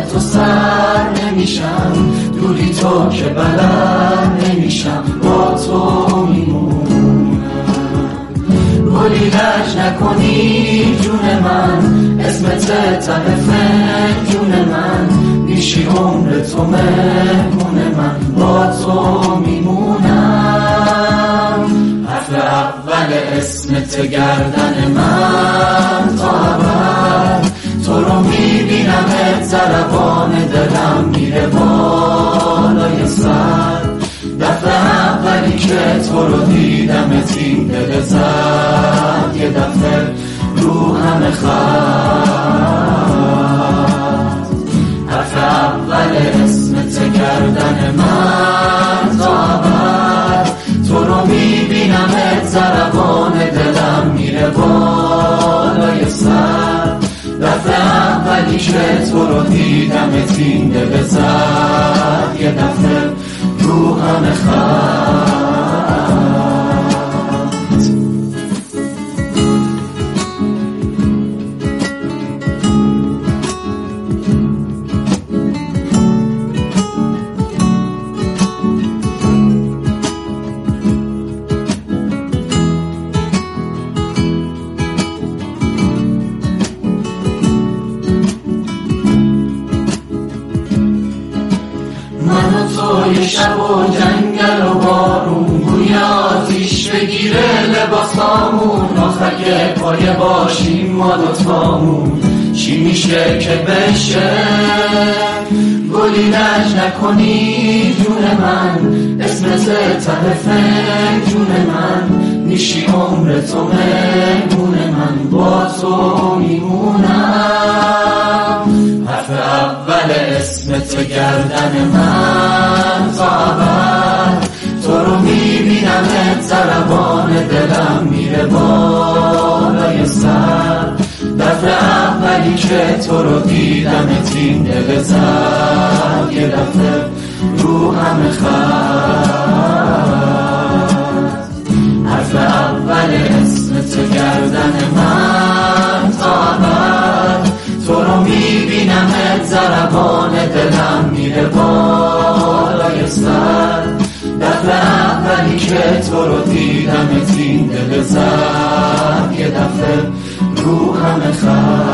تو سر نمیشم، دوری تو که بلد نمیشم، با تو میمونم. گلی لج نکنی جون من، اسمت ته فنجون من، میشی عمر تو مهمون من، با تو میمونم. حرف اول اسمت گردن من تا ابد، تو رو میبینم ضربان دلم میره بالای سر. دفعه اولی که تو رو دیدم این دل زد یه دفعه رو همه خط. حرف اول اسمت گردن من تا ابد، تو رو میبینم ضربان دلم میره بالای سر. دفعه اولی که تو رو دیدم این دل زد یه دفعه رو همه خط. یه شب و جنگل و بارون، بوی آتیش بگیره لباسامون، آخه پایه باشیم ما دوتامون، چی میشه که بشه؟ گلی لج نکنی جون من، اسمت ته فنجون من، میشی عمر تو مهمون من، با تو میمونم. حرف اول اسمت گردن من تا ابد، تو رو میبینم ضربان دلم میره بالای سر. دفعه اولی که تو رو دیدم این دل زد یه دفعه رو همه خط. حرف اول اسمت گردن من تا ابد، تو رو میبینم ضربان دلم میره بالای سر. دفعه اولی که تو رو دیدم این دل زد یه دفعه رو همه خط.